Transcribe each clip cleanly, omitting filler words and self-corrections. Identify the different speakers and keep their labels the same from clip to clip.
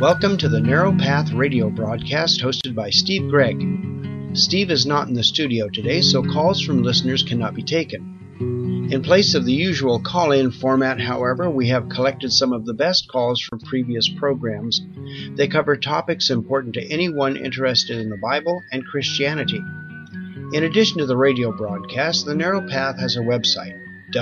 Speaker 1: Welcome to the Narrow Path radio broadcast hosted by Steve Gregg. Steve is not in the studio today, so calls from listeners cannot be taken. In place of the usual call-in format, however, we have collected some of the best calls from previous programs. They cover topics important to anyone interested in the Bible and Christianity. In addition to the radio broadcast, the Narrow Path has a website,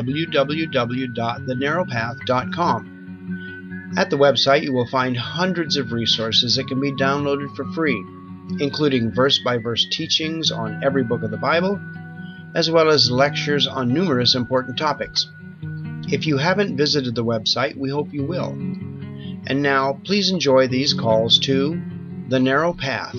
Speaker 1: www.thenarrowpath.com. At the website, you will find hundreds of resources that can be downloaded for free, including verse-by-verse teachings on every book of the Bible, as well as lectures on numerous important topics. If you haven't visited the website, we hope you will. And now, please enjoy these calls to The Narrow Path.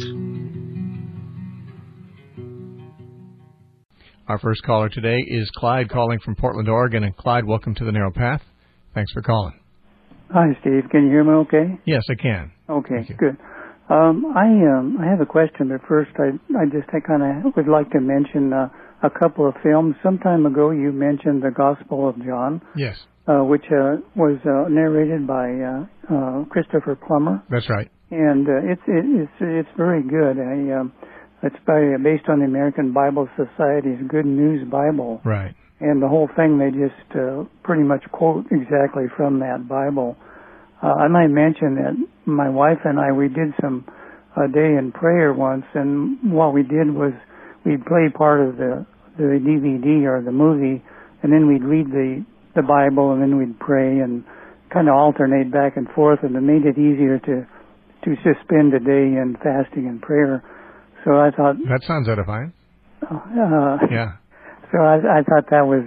Speaker 2: Our first caller today is Clyde calling from Portland, Oregon. And Clyde, welcome to The Narrow Path. Thanks for calling.
Speaker 3: Hi, Steve. Can you hear me okay?
Speaker 2: Yes, I can.
Speaker 3: Okay, good. I have a question, but first I kind of would like to mention a couple of films. Some time ago you mentioned the Gospel of John.
Speaker 2: Yes.
Speaker 3: Which was narrated by Christopher Plummer.
Speaker 2: That's right.
Speaker 3: And it's very good. It's based on the American Bible Society's Good News Bible.
Speaker 2: Right.
Speaker 3: And the whole thing, they just pretty much quote exactly from that Bible. I might mention that my wife and I, we did a day in prayer once, and what we did was we'd play part of the DVD or the movie, and then we'd read the Bible, and then we'd pray and kind of alternate back and forth, and it made it easier to just spend a day in fasting and prayer. So I thought... That
Speaker 2: sounds edifying. Yeah.
Speaker 3: So I thought that was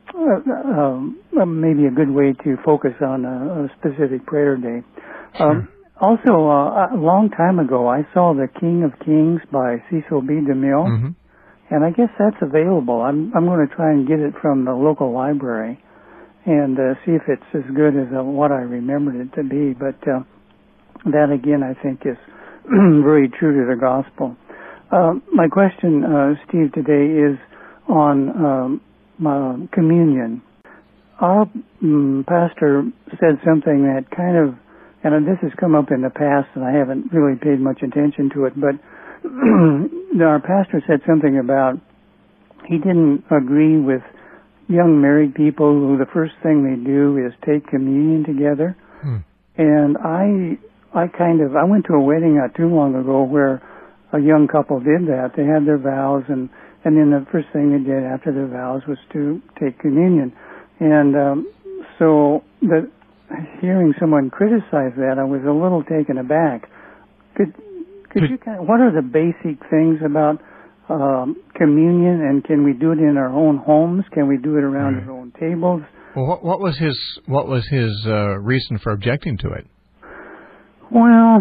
Speaker 3: maybe a good way to focus on a specific prayer day.
Speaker 2: Sure.
Speaker 3: Also, a long time ago, I saw The King of Kings by Cecil B. DeMille, and I guess that's available. I'm going to try and get it from the local library and see if it's as good as what I remembered it to be. But that, again, I think is very true to the gospel. My question, Steve, today is on communion. Our pastor said something that kind of, and this has come up in the past and I haven't really paid much attention to it, but our pastor said something about he didn't agree with young married people who the first thing they do is take communion together. And I went to a wedding not too long ago where a young couple did that. They had their vows, and then the first thing they did after their vows was to take communion. And so hearing someone criticize that, I was a little taken aback. Could you what are the basic things about communion, and can we do it in our own homes? Can we do it around our own tables?
Speaker 2: Well, what was his reason for objecting to it?
Speaker 3: Well,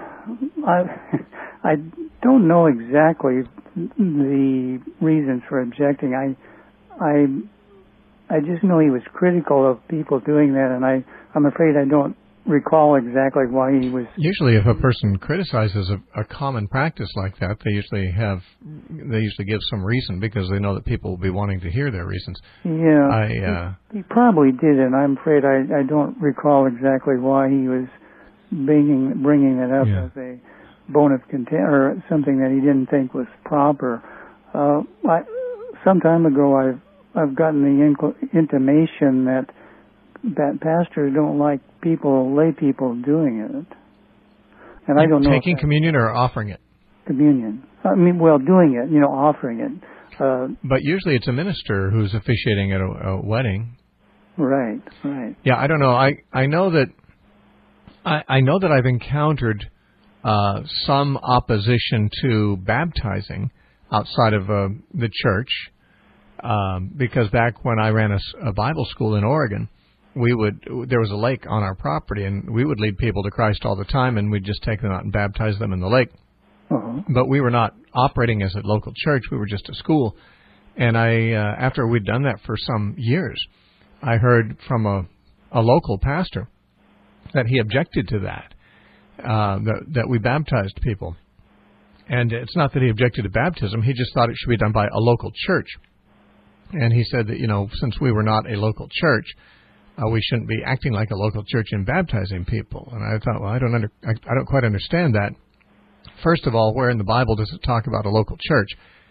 Speaker 3: I don't know exactly the reasons for objecting. I just know he was critical of people doing that, and I'm afraid I don't recall exactly why he was.
Speaker 2: Usually, if a person criticizes a common practice like that, they usually give some reason because they know that people will be wanting to hear their reasons.
Speaker 3: Yeah, he probably did, and I'm afraid I don't recall exactly why he was bringing that up as a bone of contention or something that he didn't think was proper. Some time ago, I've gotten the intimation that pastors don't like lay people doing it, and I don't know.
Speaker 2: Taking communion or offering it?
Speaker 3: Communion. I mean, doing it, offering it.
Speaker 2: But usually it's a minister who's officiating at a wedding.
Speaker 3: Right.
Speaker 2: Yeah, I don't know. I know that I've encountered some opposition to baptizing outside of the church, because back when I ran a Bible school in Oregon, there was a lake on our property, and we would lead people to Christ all the time, and we'd just take them out and baptize them in the lake. But we were not operating as a local church; we were just a school. And after we'd done that for some years, I heard from a local pastor that he objected to that. That we baptized people. And it's not that he objected to baptism, he just thought it should be done by a local church. And he said that, since we were not a local church, we shouldn't be acting like a local church in baptizing people. And I thought, well, I don't quite understand that. First of all, where in the Bible does it talk about a local church?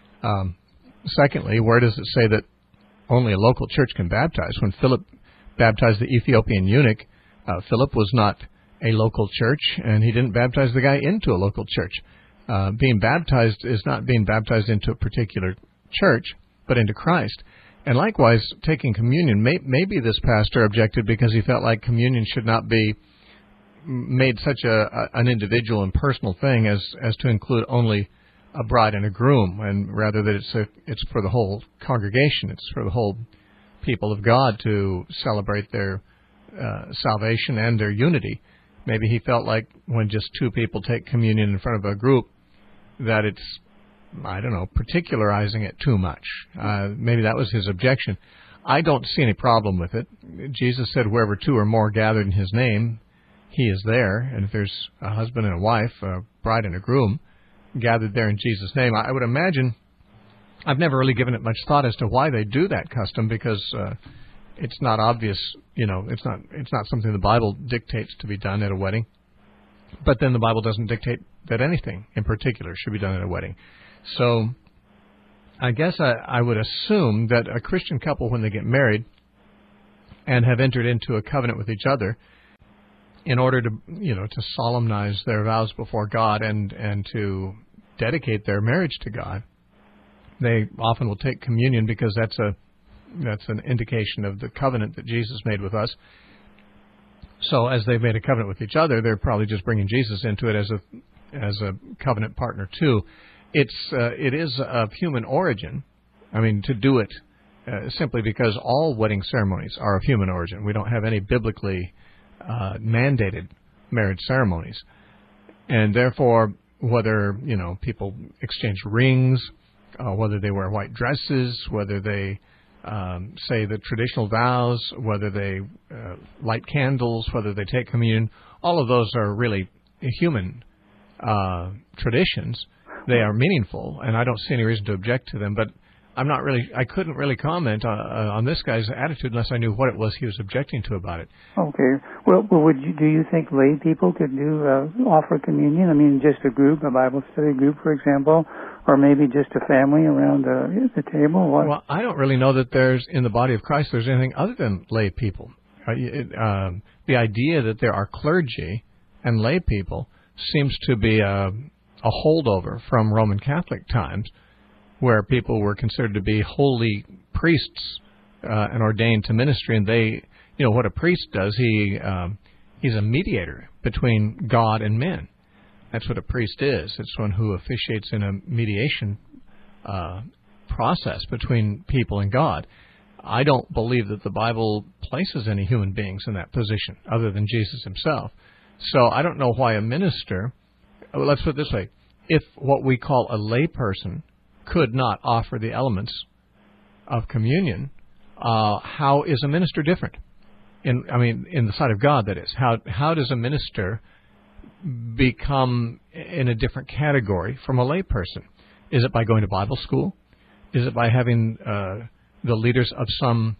Speaker 2: Secondly, where does it say that only a local church can baptize? When Philip baptized the Ethiopian eunuch, Philip was not a local church, and he didn't baptize the guy into a local church. Being baptized is not being baptized into a particular church, but into Christ. And likewise, taking communion, maybe this pastor objected because he felt like communion should not be made such an individual and personal thing as to include only a bride and a groom, and rather that it's for the whole congregation, it's for the whole people of God to celebrate their salvation and their unity. Maybe he felt like when just two people take communion in front of a group, that it's, I don't know, particularizing it too much. Maybe that was his objection. I don't see any problem with it. Jesus said, wherever two or more gathered in his name, he is there. And if there's a husband and a wife, a bride and a groom, gathered there in Jesus' name, I would imagine, I've never really given it much thought as to why they do that custom, because it's not obvious, it's not something the Bible dictates to be done at a wedding. But then the Bible doesn't dictate that anything in particular should be done at a wedding. So I guess I would assume that a Christian couple, when they get married and have entered into a covenant with each other, in order to solemnize their vows before God and to dedicate their marriage to God, they often will take communion, because that's an indication of the covenant that Jesus made with us. So as they've made a covenant with each other, they're probably just bringing Jesus into it as a covenant partner too. It is of human origin. I mean, to do it simply because all wedding ceremonies are of human origin. We don't have any biblically mandated marriage ceremonies, and therefore, whether people exchange rings, whether they wear white dresses, whether they say the traditional vows, whether they light candles, whether they take communion, all of those are really human traditions. They are meaningful, and I don't see any reason to object to them. But I couldn't really comment on this guy's attitude unless I knew what it was he was objecting to about it.
Speaker 3: Okay. Well, do you think lay people could offer communion? I mean, just a group, a Bible study group, for example, or maybe just a family around the table? What?
Speaker 2: Well, I don't really know that there's, in the body of Christ, there's anything other than lay people. The idea that there are clergy and lay people seems to be a holdover from Roman Catholic times, where people were considered to be holy priests and ordained to ministry. And they, what a priest does, he's a mediator between God and men. That's what a priest is. It's one who officiates in a mediation process between people and God. I don't believe that the Bible places any human beings in that position other than Jesus himself. So I don't know why a minister, let's put it this way, if what we call a lay person could not offer the elements of communion, how is a minister different? In the sight of God, that is. How does a minister become in a different category from a lay person? Is it by going to Bible school? Is it by having the leaders of some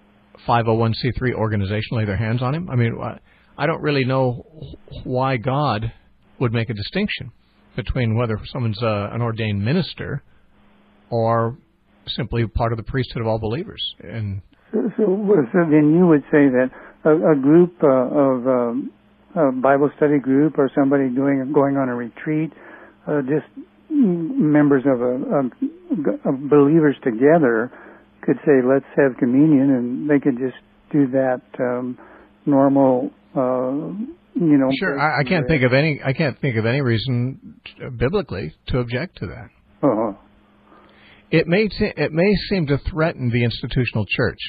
Speaker 2: 501c3 organization lay their hands on him? I mean, I don't really know why God would make a distinction between whether someone's an ordained minister or simply part of the priesthood of all believers. And
Speaker 3: so then you would say that a group a Bible study group, or somebody going on a retreat, just members of believers together could say, let's have communion, and they could just do that normal.
Speaker 2: Sure, I can't think of any reason biblically to object to that.
Speaker 3: Uh-huh.
Speaker 2: It may seem to threaten the institutional church.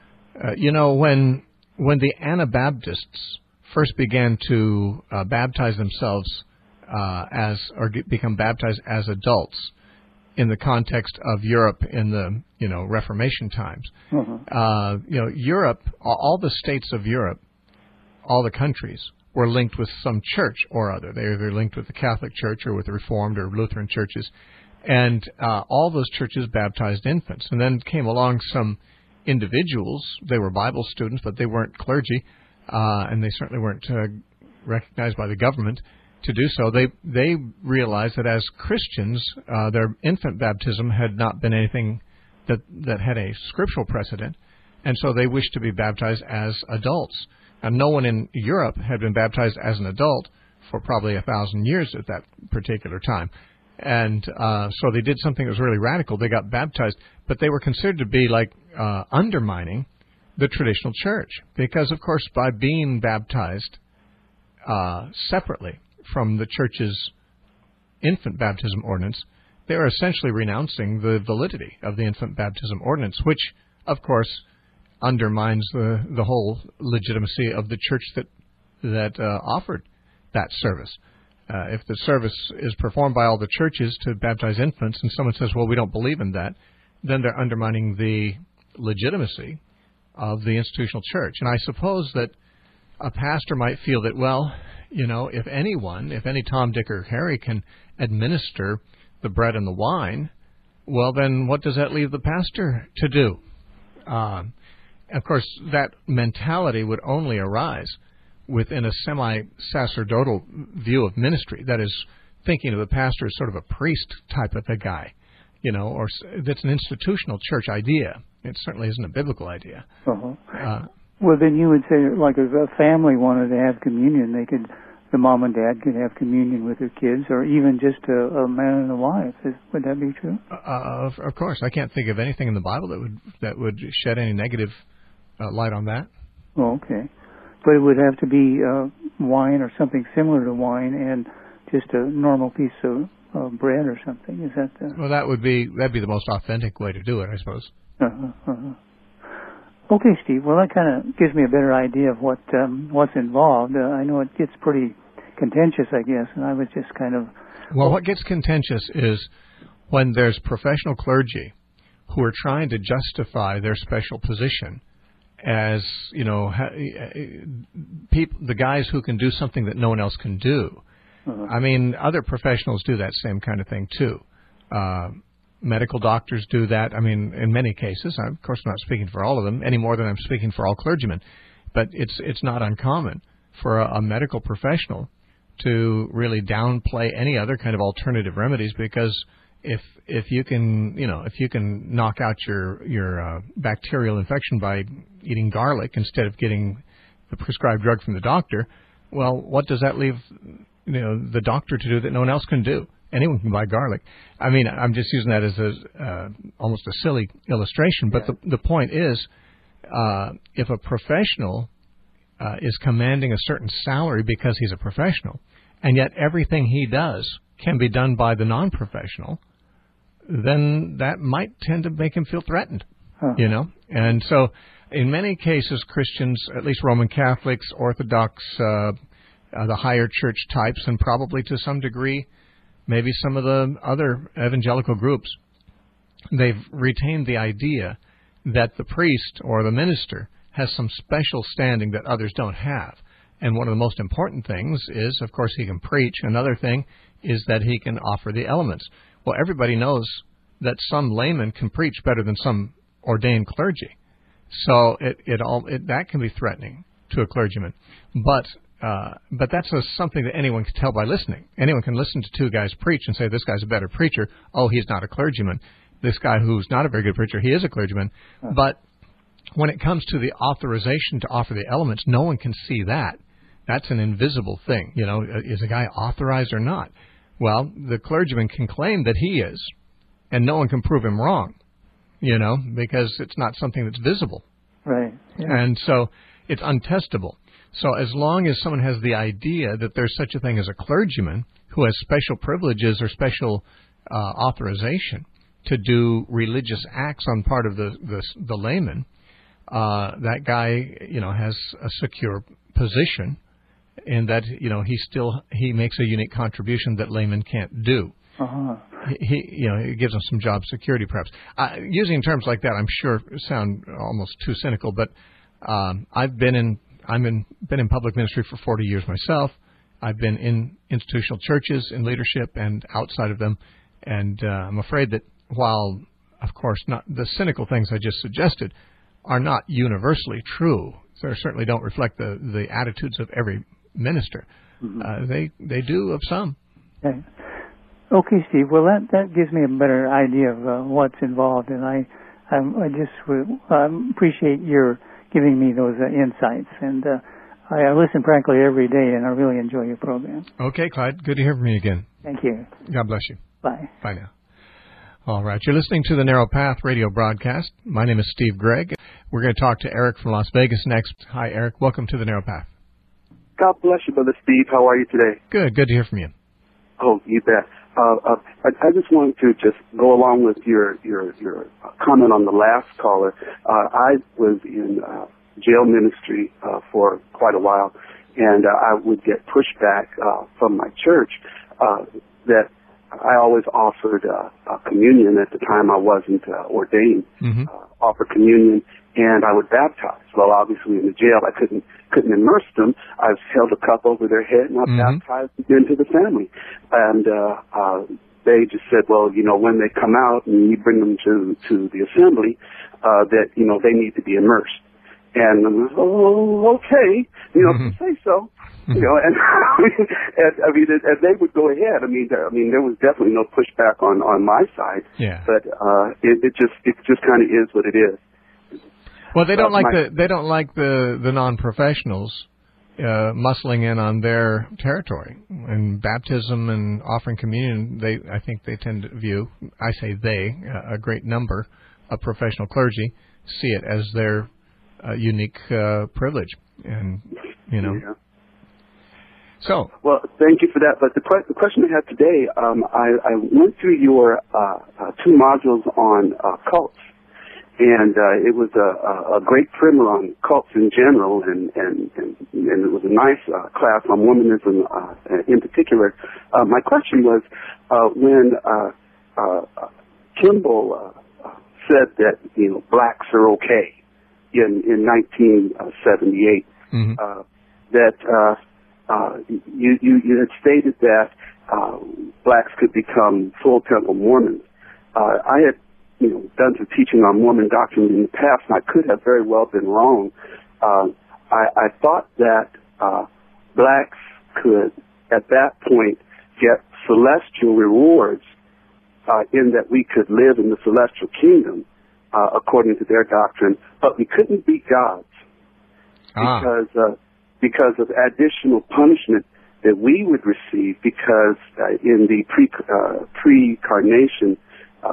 Speaker 2: When the Anabaptists first began to baptize themselves become baptized as adults in the context of Europe in the Reformation times, Europe, all the states of Europe, all the countries were linked with some church or other. They were either linked with the Catholic Church or with the Reformed or Lutheran churches. And all those churches baptized infants. And then came along some individuals. They were Bible students, but they weren't clergy, and they certainly weren't recognized by the government to do so. They realized that as Christians, their infant baptism had not been anything that had a scriptural precedent, and so they wished to be baptized as adults. And no one in Europe had been baptized as an adult for probably 1,000 years at that particular time. And so they did something that was really radical. They got baptized, but they were considered to be like undermining the traditional church because, of course, by being baptized separately from the church's infant baptism ordinance, they were essentially renouncing the validity of the infant baptism ordinance, which, of course, undermines the whole legitimacy of the church that offered that service. If the service is performed by all the churches to baptize infants and someone says, well, we don't believe in that, then they're undermining the legitimacy of the institutional church. And I suppose that a pastor might feel that, well, you know, if any Tom, Dick, or Harry can administer the bread and the wine, well, then what does that leave the pastor to do? Of course, that mentality would only arise within a semi-sacerdotal view of ministry, that is, thinking of the pastor as sort of a priest type of a guy, you know, or that's an institutional church idea. It certainly isn't a biblical idea.
Speaker 3: Well, then you would say, like, if a family wanted to have communion, the mom and dad could have communion with their kids, or even just a man and a wife. Would that be true?
Speaker 2: Of course. I can't think of anything in the Bible that would shed any negative light on that.
Speaker 3: Oh, okay. But it would have to be wine or something similar to wine and just a normal piece of bread or something. Is that
Speaker 2: Well, that'd be the most authentic way to do it, I suppose.
Speaker 3: Okay, Steve. Well, that kind of gives me a better idea of what's involved. I know it gets pretty contentious, I guess, and I was just kind of...
Speaker 2: Well, what gets contentious is when there's professional clergy who are trying to justify their special position as, you know, the guys who can do something that no one else can do. I mean, other professionals do that same kind of thing, too. Medical doctors do that. I mean, in many cases. Of course, I'm not speaking for all of them any more than I'm speaking for all clergymen. But it's not uncommon for a medical professional to really downplay any other kind of alternative remedies, because if you can knock out your bacterial infection by eating garlic instead of getting the prescribed drug from the doctor, well, what does that leave the doctor to do that no one else can do? Anyone can buy garlic. I mean, I'm just using that as almost a silly illustration, but the point is, if a professional is commanding a certain salary because he's a professional, and yet everything he does can be done by the non-professional, then that might tend to make him feel threatened, you know? And so in many cases, Christians, at least Roman Catholics, Orthodox, the higher church types, and probably to some degree maybe some of the other evangelical groups, they've retained the idea that the priest or the minister has some special standing that others don't have. And one of the most important things is, of course, he can preach. Another thing is that he can offer the elements. Well, everybody knows that some layman can preach better than some ordained clergy. So that can be threatening to a clergyman. But that's something that anyone can tell by listening. Anyone can listen to two guys preach and say, this guy's a better preacher. Oh, he's not a clergyman. This guy who's not a very good preacher, he is a clergyman. But when it comes to the authorization to offer the elements, no one can see that. That's an invisible thing. You know, is a guy authorized or not? Well, the clergyman can claim that he is, and no one can prove him wrong, you know, because it's not something that's visible.
Speaker 3: Right. Yeah.
Speaker 2: And so it's untestable. So as long as someone has the idea that there's such a thing as a clergyman who has special privileges or special authorization to do religious acts on part of the layman, that guy, you know, has a secure position in that, you know, he makes a unique contribution that laymen can't do. He gives them some job security, perhaps. Using terms like that, I'm sure, sound almost too cynical, but I've been in public ministry for 40 years myself. I've been in institutional churches in leadership and outside of them, and I'm afraid that while, of course, not the cynical things I just suggested are not universally true. They certainly don't reflect the attitudes of every minister.
Speaker 3: Mm-hmm.
Speaker 2: They do of some.
Speaker 3: Okay, Steve. Well, that gives me a better idea of what's involved, and I just appreciate your giving me those insights. And I listen practically every day, and I really enjoy your program.
Speaker 2: Okay, Clyde. Good to hear from you again.
Speaker 3: Thank you.
Speaker 2: God bless you.
Speaker 3: Bye.
Speaker 2: Bye now. All right. You're listening to the Narrow Path radio broadcast. My name is Steve Gregg. We're going to talk to Eric from Las Vegas next. Hi, Eric. Welcome to the Narrow Path.
Speaker 4: God bless you, Brother Steve. How are you today?
Speaker 2: Good. Good to hear from you.
Speaker 4: Oh, you bet. I just wanted to just go along with your comment on the last caller. I was in jail ministry for quite a while, and I would get pushback from my church that I always offered communion. At the time I wasn't ordained. Offer communion, and I would baptize. Well, obviously in the jail I couldn't immerse them. I held a cup over their head and I baptized into the family. And they just said, well, when they come out and you bring them to the assembly, that they need to be immersed. And I'm like, oh, okay, if you say so. And I mean, and they would go ahead. I mean, there was definitely no pushback on my side.
Speaker 2: Yeah.
Speaker 4: But it just kind of is what it is.
Speaker 2: Well, they don't like the non-professionals muscling in on their territory. And baptism and offering communion, I think they tend to view, I say they, a great number of professional clergy see it as their unique privilege, and
Speaker 4: Yeah.
Speaker 2: So.
Speaker 4: Well, thank you for that. But the question I have today, I went through your 2 modules on cults, and it was a great primer on cults in general, and it was a nice class on Mormonism in particular. My question was when Kimball said that blacks are okay in 1978, that you had stated that blacks could become full temple Mormons. I had done some teaching on Mormon doctrine in the past, and I could have very well been wrong. I thought that blacks could, at that point, get celestial rewards in that we could live in the celestial kingdom, according to their doctrine, but we couldn't be gods because of additional punishment that we would receive, because in the pre-incarnation,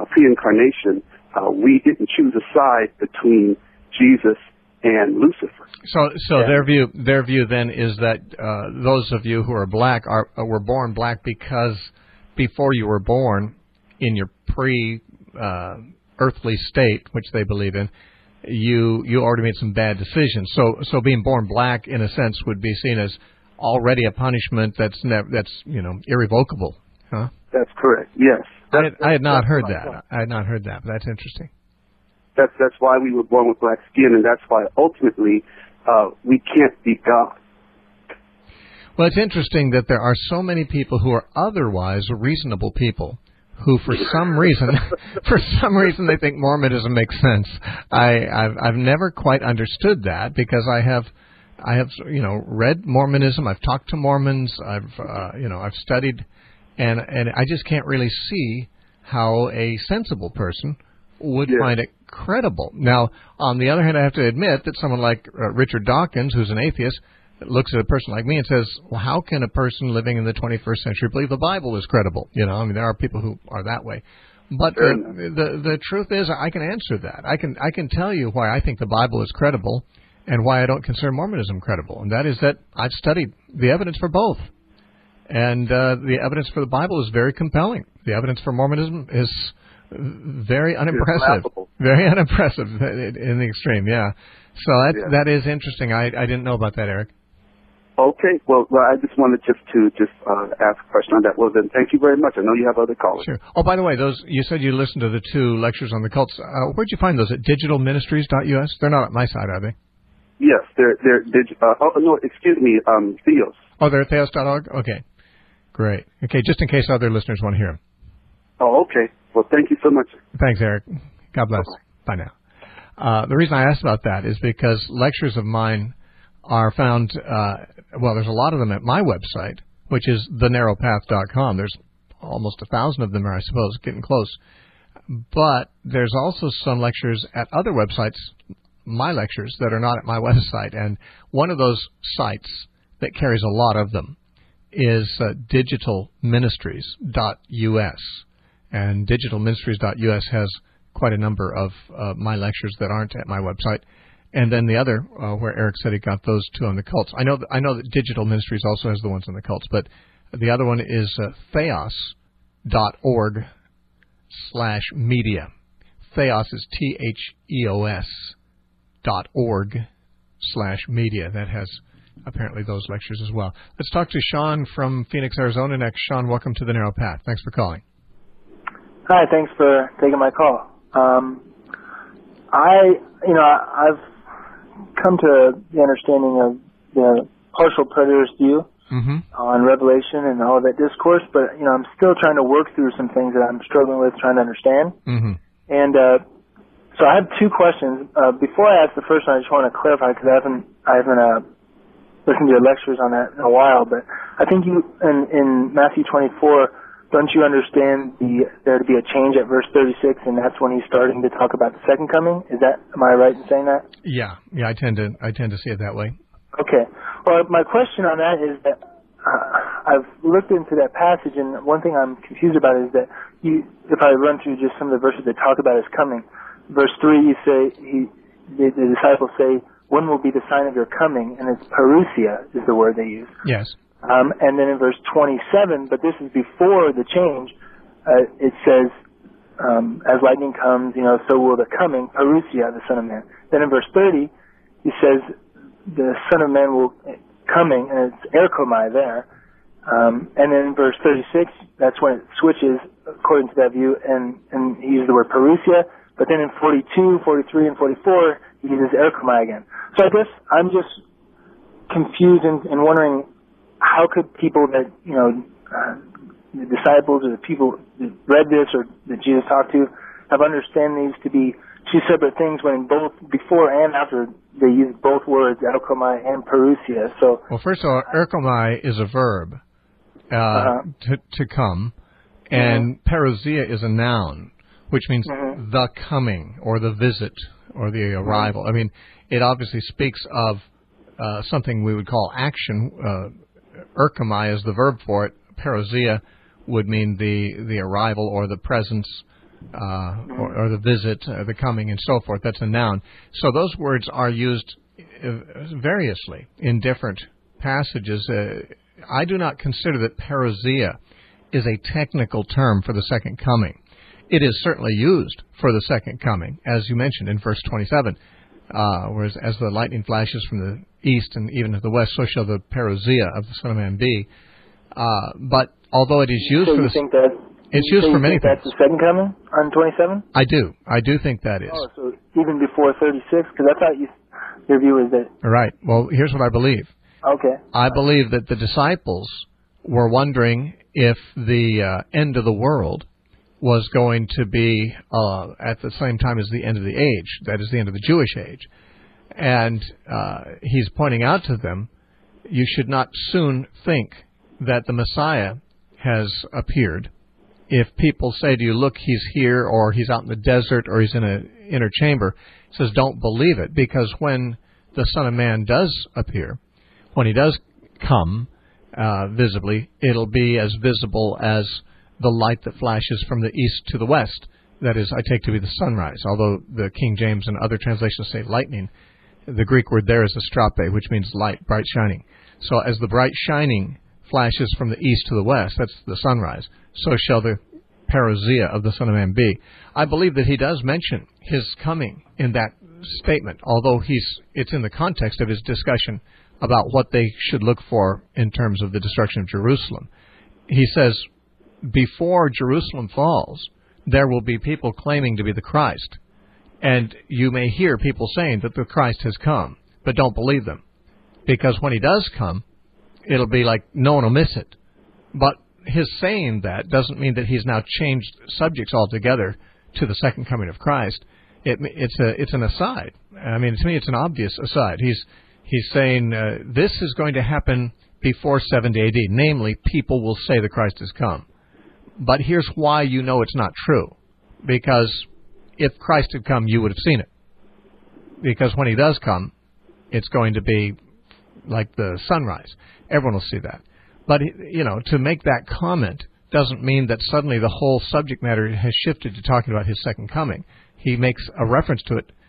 Speaker 4: we didn't choose a side between Jesus and Lucifer.
Speaker 2: So their view then is that those of you who are black were born black because before you were born, in your pre-earthly state, which they believe in, you already made some bad decisions. So being born black, in a sense, would be seen as already a punishment that's irrevocable. Huh?
Speaker 4: That's correct. Yes.
Speaker 2: I had not heard that. I had not heard that, but that's interesting.
Speaker 4: That's why we were born with black skin, and that's why ultimately we can't be God.
Speaker 2: Well, it's interesting that there are so many people who are otherwise reasonable people who, for some reason, they think Mormonism makes sense. I've never quite understood that, because I have read Mormonism. I've talked to Mormons. I've studied, and I just can't really see how a sensible person would find it credible. Now, on the other hand, I have to admit that someone like Richard Dawkins, who's an atheist, looks at a person like me and says, well, how can a person living in the 21st century believe the Bible is credible? There are people who are that way. But the truth is, I can answer that. I can tell you why I think the Bible is credible and why I don't consider Mormonism credible. And that is that I've studied the evidence for both. And the evidence for the Bible is very compelling. The evidence for Mormonism is very unimpressive. Very unimpressive in the extreme, yeah. So that is interesting. I didn't know about that, Eric.
Speaker 4: Okay. Well, I just wanted to ask a question on that. Well, then, thank you very much. I know you have other callers.
Speaker 2: Sure. Oh, by the way, you said you listened to the 2 lectures on the cults. Where'd you find those? At digitalministries.us? They're not at my site, are they?
Speaker 4: Yes, they're Theos.
Speaker 2: Oh, they're at theos.org? Okay. Great. Okay, just in case other listeners want to hear them.
Speaker 4: Oh, okay. Well, thank you so much.
Speaker 2: Thanks, Eric. God bless.
Speaker 4: Bye-bye.
Speaker 2: Bye now. The reason I asked about that is because lectures of mine are found, there's a lot of them at my website, which is thenarrowpath.com. There's almost 1,000 of them, I suppose, getting close. But there's also some lectures at other websites, my lectures, that are not at my website. And one of those sites that carries a lot of them is digitalministries.us. And digitalministries.us has quite a number of my lectures that aren't at my website. And then the other, where Eric said he got those two on the cults. I know that Digital Ministries also has the ones on the cults, but the other one is theos.org/media. Theos is theos.org/media. That has apparently those lectures as well. Let's talk to Sean from Phoenix, Arizona next. Sean, welcome to the Narrow Path. Thanks for calling.
Speaker 5: Hi, thanks for taking my call. I've come to the understanding of the partial preterist view on Revelation and all of that discourse, but I'm still trying to work through some things that I'm struggling with trying to understand. And so I have two questions. Before I ask the first one, I just want to clarify because I haven't listened to your lectures on that in a while. But I think you in Matthew 24. Don't you understand there to be a change at verse 36, and that's when he's starting to talk about the second coming? Am I right in saying that? Yeah,
Speaker 2: I tend to see it that way.
Speaker 5: Okay. Well, my question on that is that I've looked into that passage, and one thing I'm confused about is that if I run through just some of the verses that talk about his coming, verse 3, the disciples say, "When will be the sign of your coming?" And it's parousia is the word they use.
Speaker 2: Yes.
Speaker 5: And then in verse 27, but this is before the change, it says, as lightning comes, so will the coming, parousia, the Son of Man. Then in verse 30, he says, the Son of Man will coming, and it's erkomai there. And then in verse 36, that's when it switches, according to that view, and he uses the word parousia. But then in 42, 43, and 44, he uses erkomai again. So I guess I'm just confused and wondering, how could people that, the disciples or the people that read this or that Jesus talked to have understand these to be two separate things when both before and after they use both words, erkomai and parousia? So,
Speaker 2: well, first of all, erkomai is a verb, to come, and parousia is a noun, which means the coming or the visit or the arrival. I mean, it obviously speaks of something we would call action. Erkomai is the verb for it. Parousia would mean the arrival or the presence or the visit, the coming, and so forth. That's a noun. So those words are used variously in different passages. I do not consider that parousia is a technical term for the second coming. It is certainly used for the second coming, as you mentioned in verse 27. Whereas as the lightning flashes from the east and even to the west, so shall the parousia of the Son of Man be. But although it is used for it's used for many things.
Speaker 5: That's the second coming on 27?
Speaker 2: I do think that is.
Speaker 5: Oh, so even before 36? Because I thought your view is that...
Speaker 2: Right. Well, here's what I believe.
Speaker 5: Okay.
Speaker 2: I believe that the disciples were wondering if the end of the world was going to be at the same time as the end of the age, that is the end of the Jewish age. And he's pointing out to them, you should not soon think that the Messiah has appeared. If people say to you, look, he's here, or he's out in the desert, or he's in an inner chamber, he says, don't believe it, because when the Son of Man does appear, when he does come visibly, it'll be as visible as the light that flashes from the east to the west. That is, I take to be the sunrise. Although the King James and other translations say lightning, the Greek word there is astrape, which means light, bright shining. So as the bright shining flashes from the east to the west, that's the sunrise, so shall the parousia of the Son of Man be. I believe that he does mention his coming in that statement, although it's in the context of his discussion about what they should look for in terms of the destruction of Jerusalem. He says, before Jerusalem falls, there will be people claiming to be the Christ. And you may hear people saying that the Christ has come, but don't believe them. Because when he does come, it'll be like no one will miss it. But his saying that doesn't mean that he's now changed subjects altogether to the second coming of Christ. It's an aside. I mean, to me, it's an obvious aside. He's saying this is going to happen before 70 AD. Namely, people will say the Christ has come. But here's why you know it's not true. Because if Christ had come, you would have seen it. Because when he does come, it's going to be like the sunrise. Everyone will see that. But, to make that comment doesn't mean that suddenly the whole subject matter has shifted to talking about his second coming. He makes a reference to it.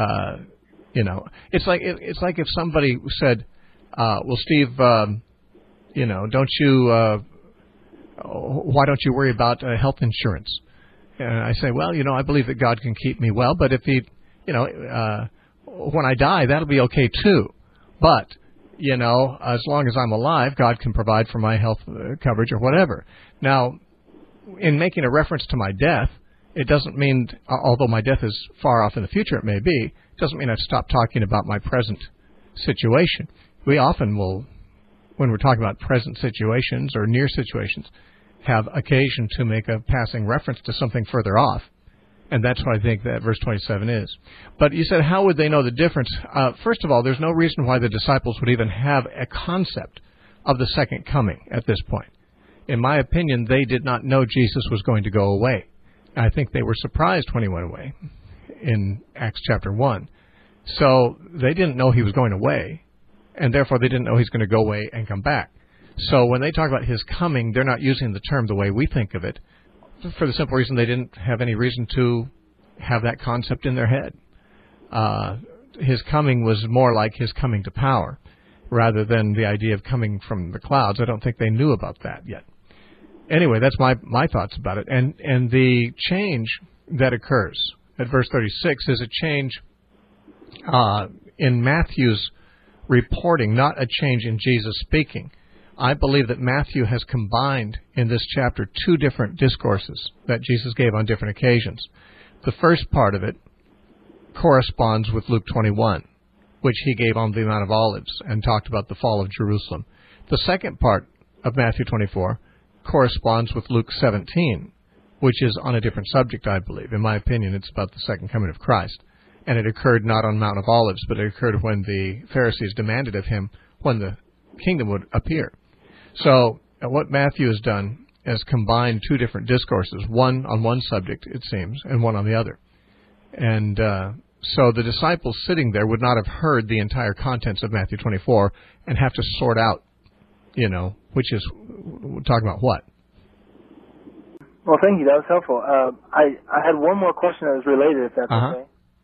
Speaker 2: It's like if somebody said, "Well, Steve, don't you? Why don't you worry about health insurance?" And I say, "Well, I believe that God can keep me well, but if he, when I die, that'll be okay too. But as long as I'm alive, God can provide for my health coverage or whatever." Now, in making a reference to my death, it doesn't mean, although my death is far off in the future, it may be, it doesn't mean I've stopped talking about my present situation. We often will, when we're talking about present situations or near situations, have occasion to make a passing reference to something further off. And that's what I think that verse 27 is. But you said, how would they know the difference? First of all, there's no reason why the disciples would even have a concept of the second coming at this point. In my opinion, they did not know Jesus was going to go away. I think they were surprised when he went away in Acts chapter 1. So they didn't know he was going away, and therefore they didn't know he's going to go away and come back. So when they talk about his coming, they're not using the term the way we think of it, for the simple reason they didn't have any reason to have that concept in their head. His coming was more like his coming to power, rather than the idea of coming from the clouds. I don't think they knew about that yet. Anyway, that's my thoughts about it. And the change that occurs at verse 36 is a change in Matthew's reporting, not a change in Jesus speaking. I believe that Matthew has combined in this chapter two different discourses that Jesus gave on different occasions. The first part of it corresponds with Luke 21, which he gave on the Mount of Olives and talked about the fall of Jerusalem. The second part of Matthew 24 corresponds with Luke 17, which is on a different subject, I believe. In my opinion, it's about the second coming of Christ. And it occurred not on Mount of Olives, but it occurred when the Pharisees demanded of him when the kingdom would appear. So what Matthew has done is combined two different discourses, one on one subject, it seems, and one on the other. And so the disciples sitting there would not have heard the entire contents of Matthew 24 and have to sort out, which is, we're talking about what?
Speaker 5: Well, thank you. That was helpful. I had one more question that was related, if that's okay.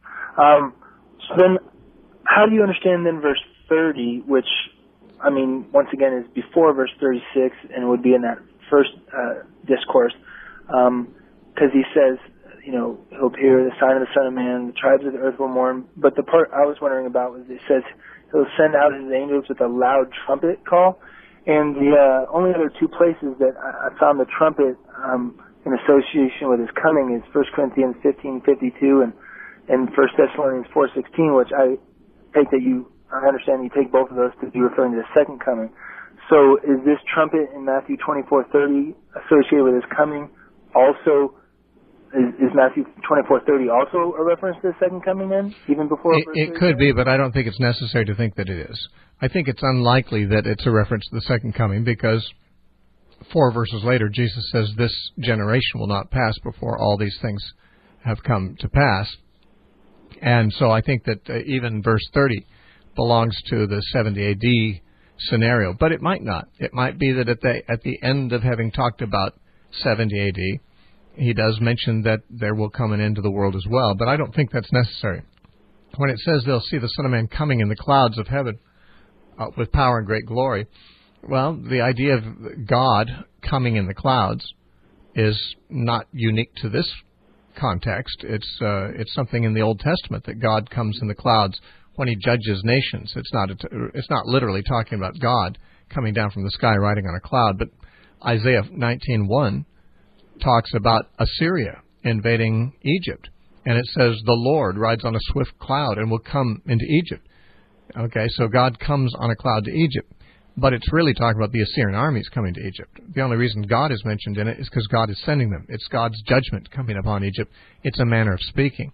Speaker 5: So then, how do you understand then verse 30, which, once again, is before verse 36 and would be in that first discourse, because he says, he'll appear, the sign of the Son of Man, the tribes of the earth will mourn. But the part I was wondering about was it says he'll send out his angels with a loud trumpet call. And the only other two places that I found the trumpet in association with his coming is 1 Corinthians 15:52 and 1 Thessalonians 4:16, which I take that I understand you take both of those to be referring to the second coming. So is this trumpet in Matthew 24:30 associated with his coming also? Is Matthew 24:30 also a reference to the second coming then, even before?
Speaker 2: It could be, but I don't think it's necessary to think that it is. I think it's unlikely that it's a reference to the second coming because 4 verses later, Jesus says, "This generation will not pass before all these things have come to pass." And so I think that even verse 30 belongs to the 70 AD scenario, but it might not. It might be that at the end of having talked about 70 AD, he does mention that there will come an end to the world as well, but I don't think that's necessary. When it says they'll see the Son of Man coming in the clouds of heaven with power and great glory, well, the idea of God coming in the clouds is not unique to this context. It's something in the Old Testament that God comes in the clouds when he judges nations. It's not literally talking about God coming down from the sky riding on a cloud, but Isaiah 19:1 talks about Assyria invading Egypt, and it says the Lord rides on a swift cloud and will come into Egypt. Okay, so God comes on a cloud to Egypt, but it's really talking about the Assyrian armies coming to Egypt. The only reason God is mentioned in it is because God is sending them. It's God's judgment coming upon Egypt. It's a manner of speaking.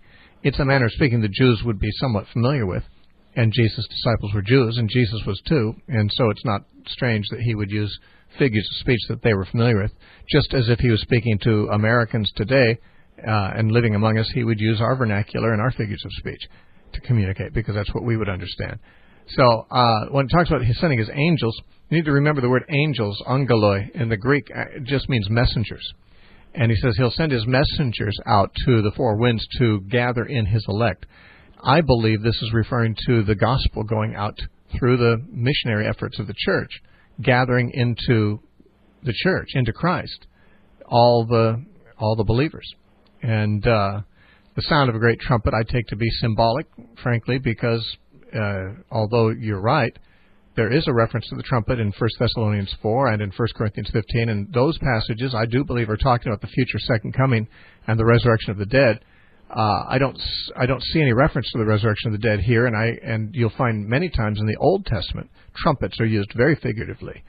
Speaker 2: it's a manner of speaking the Jews would be somewhat familiar with, and Jesus' disciples were Jews, and Jesus was too, and so it's not strange that he would use figures of speech that they were familiar with, just as if he was speaking to Americans today and living among us, he would use our vernacular and our figures of speech to communicate, because that's what we would understand. So when it talks about his sending his angels, you need to remember the word angels, angeloi, in the Greek just means messengers. And he says he'll send his messengers out to the four winds to gather in his elect. I believe this is referring to the gospel going out through the missionary efforts of the church, gathering into the church, into Christ, all the believers. And the sound of a great trumpet I take to be symbolic, frankly, because although you're right, there is a reference to the trumpet in 1 Thessalonians 4 and in 1 Corinthians 15, and those passages I do believe are talking about the future second coming and the resurrection of the dead. I don't see any reference to the resurrection of the dead here, and you'll find many times in the Old Testament trumpets are used very figuratively,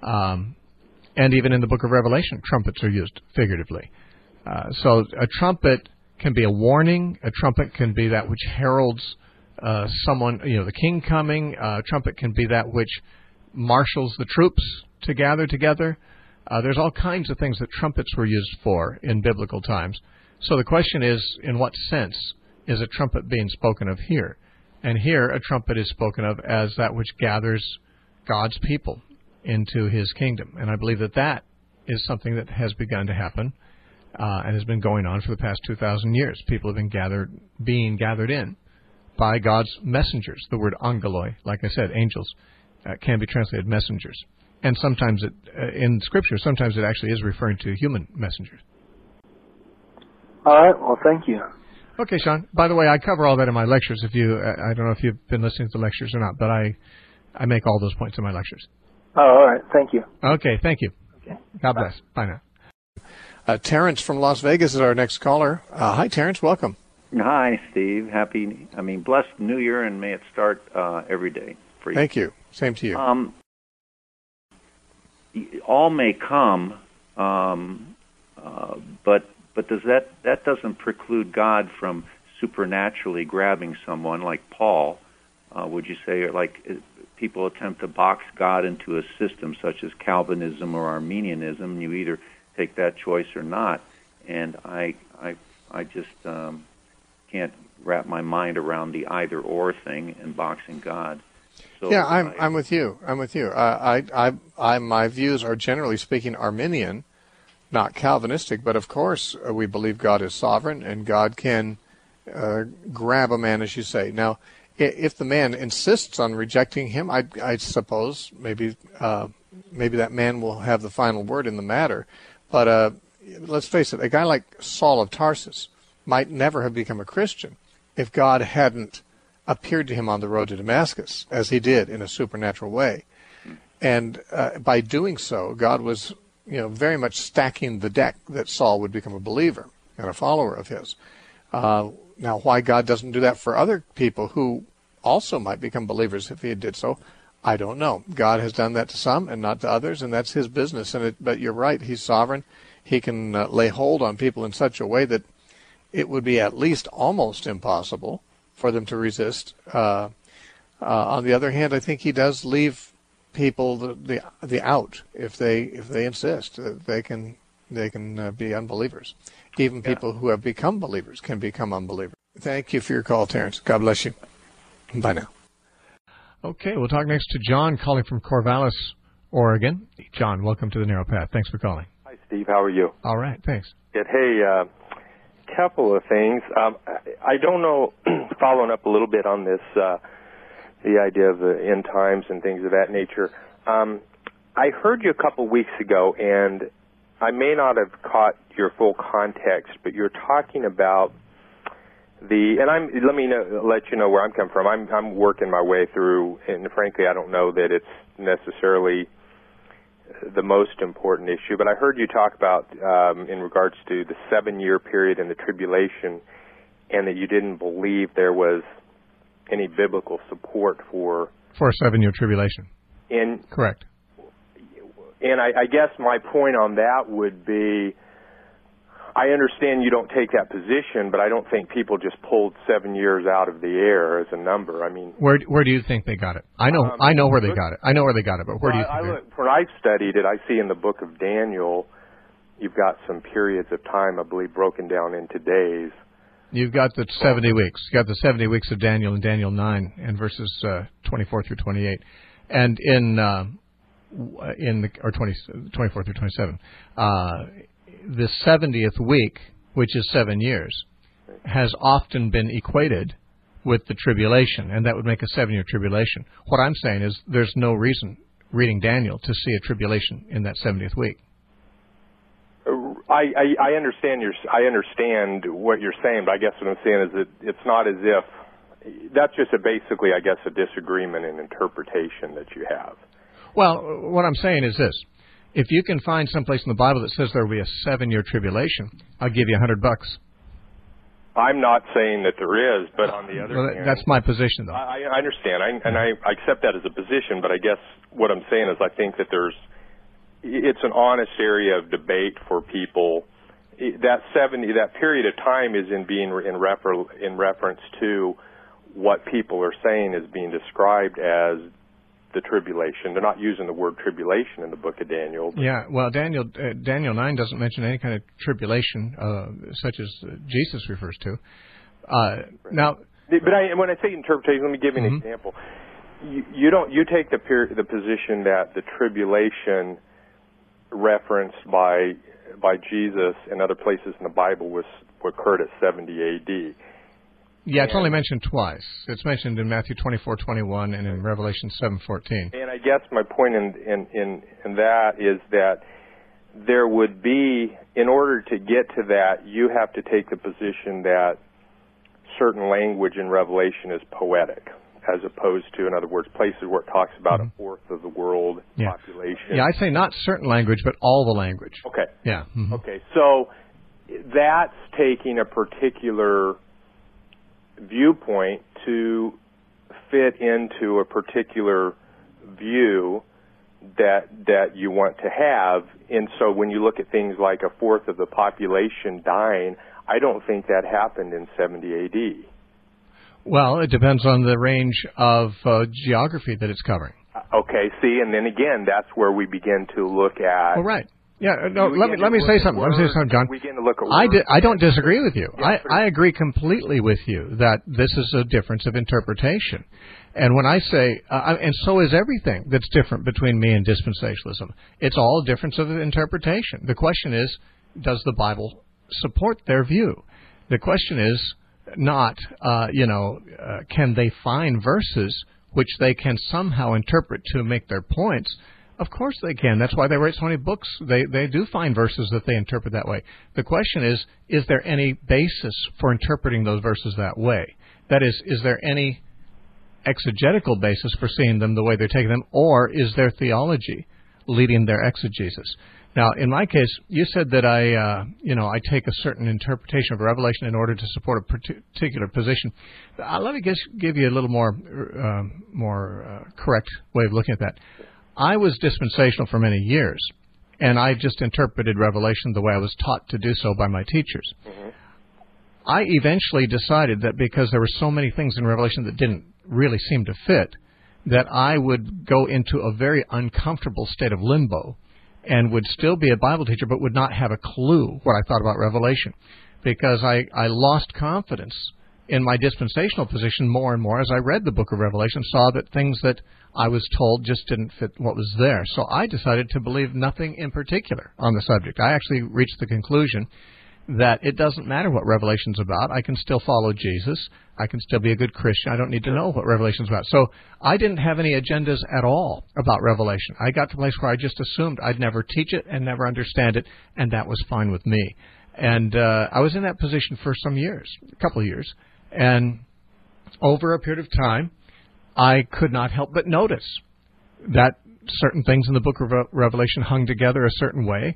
Speaker 2: and even in the book of Revelation trumpets are used figuratively. So a trumpet can be a warning. A trumpet can be that which heralds someone, the king coming. A trumpet can be that which marshals the troops to gather together. There's all kinds of things that trumpets were used for in biblical times. So the question is, in what sense is a trumpet being spoken of here? And here, a trumpet is spoken of as that which gathers God's people into his kingdom. And I believe that that is something that has begun to happen and has been going on for the past 2,000 years. People have been being gathered in by God's messengers. The word angeloi, like I said, angels, can be translated messengers. And sometimes in Scripture, sometimes it actually is referring to human messengers.
Speaker 5: All right. Well, thank you.
Speaker 2: Okay, Sean. By the way, I cover all that in my lectures. I don't know if you've been listening to the lectures or not, but I make all those points in my lectures.
Speaker 5: Oh, all right. Thank you.
Speaker 2: Okay, thank you.
Speaker 5: Okay.
Speaker 2: God bless. Bye now. Terrence from Las Vegas is our next caller. Hi, Terrence. Welcome.
Speaker 6: Hi, Steve. Blessed New Year, and may it start every day for you.
Speaker 2: Thank you. Same to you.
Speaker 6: All may come, but does that doesn't preclude God from supernaturally grabbing someone like Paul? Would you say, or like people attempt to box God into a system such as Calvinism or Arminianism? You either take that choice or not, and I just can't wrap my mind around the either or thing and boxing God. So
Speaker 2: yeah, I'm with you. My views are generally speaking Arminian, not Calvinistic, but of course we believe God is sovereign and God can grab a man, as you say. Now, if the man insists on rejecting him, I suppose maybe that man will have the final word in the matter. But let's face it, a guy like Saul of Tarsus might never have become a Christian if God hadn't appeared to him on the road to Damascus, as he did in a supernatural way. And by doing so, God was very much stacking the deck that Saul would become a believer and a follower of his. Now, why God doesn't do that for other people who also might become believers if he did so, I don't know. God has done that to some and not to others, and that's his business. But you're right, he's sovereign. He can lay hold on people in such a way that it would be at least almost impossible for them to resist. On the other hand, I think he does leave people the out if they insist. They can be unbelievers. Even people who have become believers can become unbelievers. Thank you for your call, Terrence. God bless you. Bye now. Okay, we'll talk next to John calling from Corvallis, Oregon. John, welcome to the Narrow Path. Thanks for calling.
Speaker 7: Hi, Steve. How are you?
Speaker 2: All right, thanks.
Speaker 7: Good. Hey, couple of things. I don't know, following up a little bit on this, the idea of the end times and things of that nature. I heard you a couple weeks ago, and I may not have caught your full context, but you're talking about let you know where I'm coming from. I'm working my way through, and frankly, I don't know that it's necessarily the most important issue, but I heard you talk about in regards to the 7-year period in the tribulation, and that you didn't believe there was any biblical support for
Speaker 2: a 7-year tribulation. Correct.
Speaker 7: And I guess my point on that would be, I understand you don't take that position, but I don't think people just pulled 7 years out of the air as a number. I mean,
Speaker 2: where do you think they got it? I know where they got it. I know where they got it, but where do you think?
Speaker 7: When I've studied it, I see in the book of Daniel, you've got some periods of time, I believe, broken down into days.
Speaker 2: You've got the 70 weeks. You've got the 70 weeks of Daniel in Daniel 9 and verses 24 through 28, and in the 24 through 27. The 70th week, which is 7 years, has often been equated with the tribulation, and that would make a 7-year tribulation. What I'm saying is there's no reason, reading Daniel, to see a tribulation in that 70th week.
Speaker 7: I understand I understand what you're saying, but I guess what I'm saying is that it's not as if that's just basically, I guess, a disagreement in interpretation that you have.
Speaker 2: Well, what I'm saying is this. If you can find someplace in the Bible that says there will be a 7-year tribulation, I'll give you $100.
Speaker 7: I'm not saying that there is, but on the other hand...
Speaker 2: That's my position, though.
Speaker 7: I understand, and I accept that as a position, but I guess what I'm saying is I think that it's an honest area of debate for people. That period of time is in reference to what people are saying is being described as the tribulation. They're not using the word tribulation in the book of Daniel.
Speaker 2: Yeah, well, Daniel 9 doesn't mention any kind of tribulation such as Jesus refers to. Now,
Speaker 7: but when I say interpretation, let me give you an example. You take the position that the tribulation referenced by Jesus and other places in the Bible occurred at 70 A.D.
Speaker 2: Yeah, it's only mentioned twice. It's mentioned in Matthew 24:21 and in Revelation 7:14.
Speaker 7: And I guess my point in that is that there would be, in order to get to that, you have to take the position that certain language in Revelation is poetic, as opposed to, in other words, places where it talks about a fourth of the world population.
Speaker 2: Yeah, I'd say not certain language, but all the language.
Speaker 7: Okay.
Speaker 2: Yeah. Mm-hmm.
Speaker 7: Okay, so that's taking a particular viewpoint to fit into a particular view that you want to have. And so when you look at things like a fourth of the population dying, I don't think that happened in 70 A.D.
Speaker 2: Well, it depends on the range of geography that it's covering.
Speaker 7: Okay, see, and then again, that's where we begin to look at...
Speaker 2: Oh, right. Yeah, no, let me say something. Let me say something, John.
Speaker 7: We begin to look at
Speaker 2: I don't disagree with you. Yeah, I agree completely with you that this is a difference of interpretation. And when I say, and so is everything that's different between me and dispensationalism. It's all a difference of interpretation. The question is, does the Bible support their view? The question is not, can they find verses which they can somehow interpret to make their points? Of course they can. That's why they write so many books. They do find verses that they interpret that way. The question is there any basis for interpreting those verses that way? That is there any exegetical basis for seeing them the way they're taking them, or is their theology leading their exegesis? Now, in my case, you said that I take a certain interpretation of Revelation in order to support a particular position. Let me give you a little more correct way of looking at that. I was dispensational for many years, and I just interpreted Revelation the way I was taught to do so by my teachers. Mm-hmm. I eventually decided that because there were so many things in Revelation that didn't really seem to fit, that I would go into a very uncomfortable state of limbo and would still be a Bible teacher but would not have a clue what I thought about Revelation, because I lost confidence in my dispensational position more and more as I read the book of Revelation, saw that things that I was told just didn't fit what was there. So I decided to believe nothing in particular on the subject. I actually reached the conclusion that it doesn't matter what Revelation's about. I can still follow Jesus. I can still be a good Christian. I don't need to know what Revelation's about. So I didn't have any agendas at all about Revelation. I got to a place where I just assumed I'd never teach it and never understand it, and that was fine with me. And I was in that position for some years, a couple of years. And over a period of time, I could not help but notice that certain things in the book of Revelation hung together a certain way.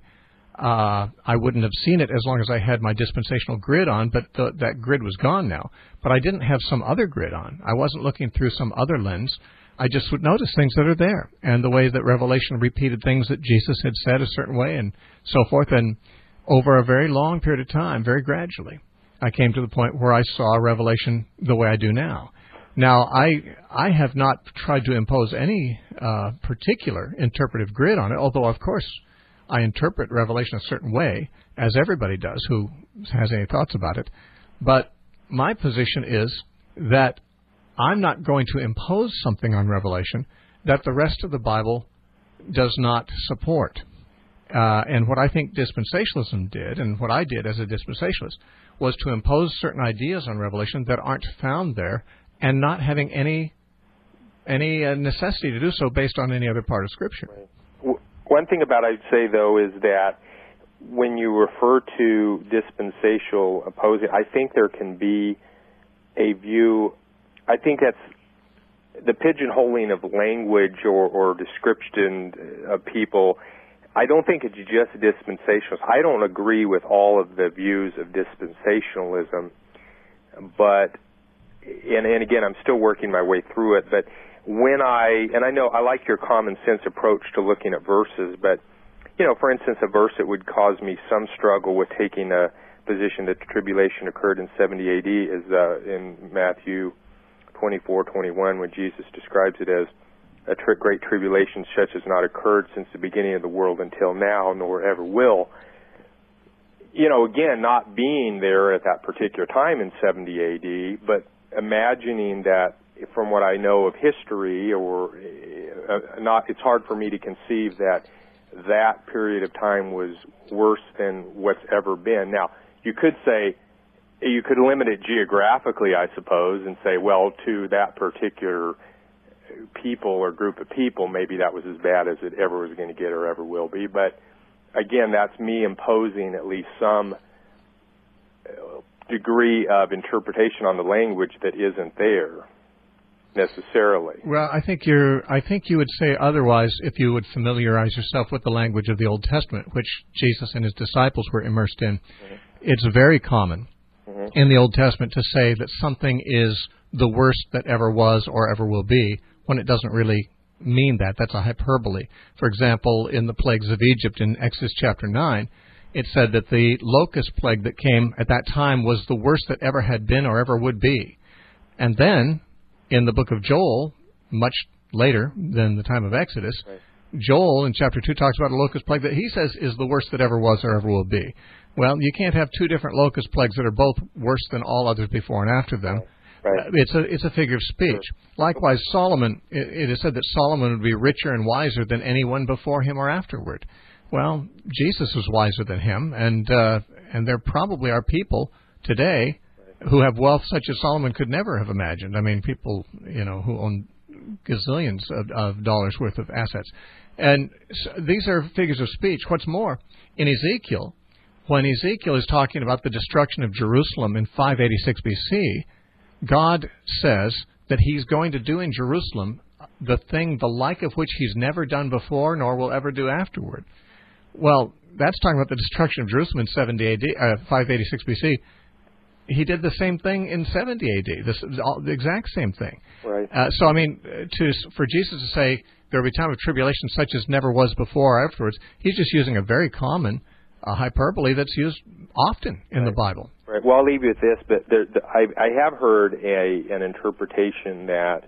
Speaker 2: I wouldn't have seen it as long as I had my dispensational grid on, but that grid was gone now. But I didn't have some other grid on. I wasn't looking through some other lens. I just would notice things that are there, and the way that Revelation repeated things that Jesus had said a certain way and so forth. And over a very long period of time, very gradually, I came to the point where I saw Revelation the way I do now. Now, I have not tried to impose any particular interpretive grid on it, although, of course, I interpret Revelation a certain way, as everybody does who has any thoughts about it. But my position is that I'm not going to impose something on Revelation that the rest of the Bible does not support. And what I think dispensationalism did, and what I did as a dispensationalist, was to impose certain ideas on Revelation that aren't found there, and not having any necessity to do so based on any other part of Scripture.
Speaker 7: Right. One thing about I'd say, though, is that when you refer to dispensational opposing, I think there can be a view, I think that's the pigeonholing of language or description of people. I don't think it's just dispensationalists. I don't agree with all of the views of dispensationalism, but and again, I'm still working my way through it, but I know I like your common sense approach to looking at verses, but, for instance, a verse that would cause me some struggle with taking a position that the tribulation occurred in 70 AD is in Matthew 24:21, when Jesus describes it as a great tribulation such as not occurred since the beginning of the world until now, nor ever will. Again, not being there at that particular time in 70 AD, but imagining that from what I know of history, it's hard for me to conceive that period of time was worse than what's ever been. Now, you could limit it geographically, I suppose, and say, well, to that particular people or group of people, maybe that was as bad as it ever was going to get or ever will be. But again, that's me imposing at least some degree of interpretation on the language that isn't there necessarily.
Speaker 2: Well, I think you would say otherwise if you would familiarize yourself with the language of the Old Testament, which Jesus and his disciples were immersed in. Mm-hmm. It's very common in the Old Testament to say that something is the worst that ever was or ever will be, when it doesn't really mean that. That's a hyperbole. For example, in the plagues of Egypt in Exodus chapter 9, it said that the locust plague that came at that time was the worst that ever had been or ever would be. And then, in the book of Joel, much later than the time of Exodus, right, Joel in chapter 2 talks about a locust plague that he says is the worst that ever was or ever will be. Well, you can't have two different locust plagues that are both worse than all others before and after them. Right. It's a figure of speech. Sure. Likewise, Solomon, it is said that Solomon would be richer and wiser than anyone before him or afterward. Well, Jesus was wiser than him, and there probably are people today who have wealth such as Solomon could never have imagined. I mean, people, who own gazillions of dollars worth of assets. And so these are figures of speech. What's more, in Ezekiel, when Ezekiel is talking about the destruction of Jerusalem in 586 B.C., God says that he's going to do in Jerusalem the thing, the like of which he's never done before nor will ever do afterward. Well, that's talking about the destruction of Jerusalem in 586 B.C. He did the same thing in 70 A.D., the exact same thing. Right. So, I mean, for Jesus to say there will be a time of tribulation such as never was before or afterwards, he's just using a very common hyperbole that's used often in the Bible.
Speaker 7: Right. Well, I'll leave you with this, but I have heard an interpretation that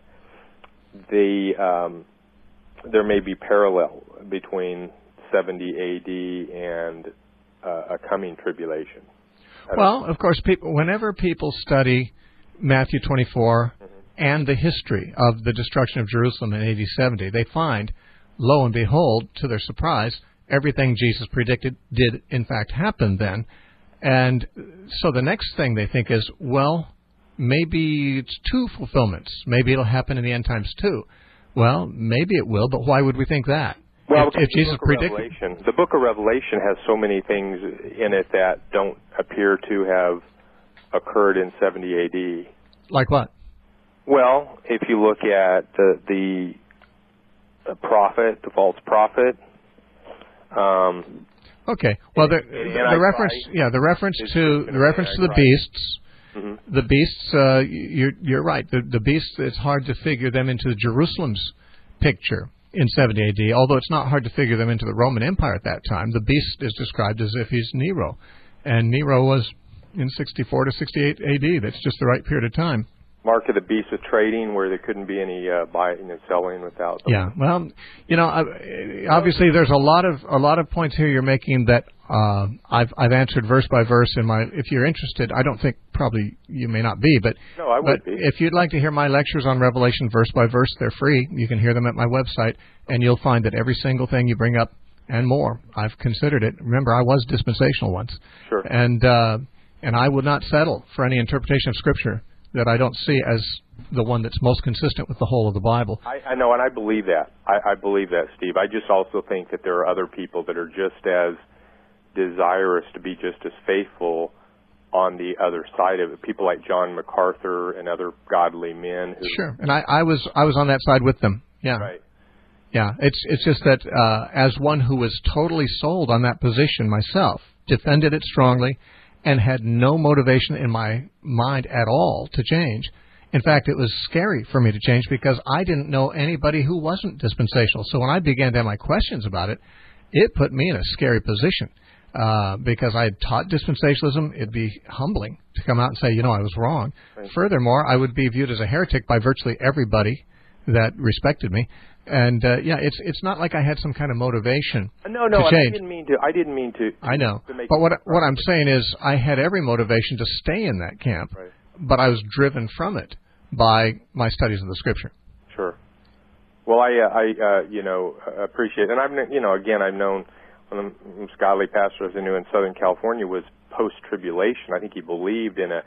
Speaker 7: there may be parallel between 70 A.D. and a coming tribulation.
Speaker 2: Well, of course, whenever people study Matthew 24 and the history of the destruction of Jerusalem in AD 70, they find, lo and behold, to their surprise, everything Jesus predicted did in fact happen then. And so the next thing they think is, well, maybe it's two fulfillments. Maybe it'll happen in the end times too. Well, maybe it will, but why would we think that?
Speaker 7: Well, if Jesus predicted, the Book of Revelation has so many things in it that don't appear to have occurred in 70 A.D.
Speaker 2: Like what?
Speaker 7: Well, if you look at the prophet, the false prophet.
Speaker 2: Okay. Well, the reference to the beasts. Mm-hmm. The beasts. You're right. The beasts. It's hard to figure them into Jerusalem's picture. in 70 AD, although it's not hard to figure them into the Roman Empire at that time. The beast is described as if he's Nero, and Nero was in 64 to 68 AD. That's just the right period of time.
Speaker 7: Mark of the beast of trading, where there couldn't be any buying and selling without them.
Speaker 2: Yeah, well, obviously there's a lot of points here you're making that I've answered verse by verse in my. If you're interested, I don't think probably you may not be, but
Speaker 7: no, I would be.
Speaker 2: If you'd like to hear my lectures on Revelation verse by verse, they're free. You can hear them at my website, and you'll find that every single thing you bring up and more, I've considered it. Remember, I was dispensational once,
Speaker 7: sure,
Speaker 2: and I would not settle for any interpretation of Scripture that I don't see as the one that's most consistent with the whole of the Bible.
Speaker 7: I know, and I believe that. I believe that, Steve. I just also think that there are other people that are just as desirous to be just as faithful on the other side of it. People like John MacArthur and other godly men.
Speaker 2: Sure, and I was on that side with them. Yeah.
Speaker 7: Right.
Speaker 2: Yeah, it's just that as one who was totally sold on that position myself, defended it strongly, and had no motivation in my mind at all to change. In fact, it was scary for me to change because I didn't know anybody who wasn't dispensational. So when I began to have my questions about it, it put me in a scary position because I had taught dispensationalism. It'd be humbling to come out and say, I was wrong. Right. Furthermore, I would be viewed as a heretic by virtually everybody that respected me. And it's not like I had some kind of motivation.
Speaker 7: No,
Speaker 2: to change.
Speaker 7: I didn't mean to.
Speaker 2: I know, but what I'm saying is, I had every motivation to stay in that camp,
Speaker 7: right,
Speaker 2: but I was driven from it by my studies of the Scripture.
Speaker 7: Sure. Well, I appreciate, and I've known one of the most godly pastors I knew in Southern California was post-tribulation. I think he believed in a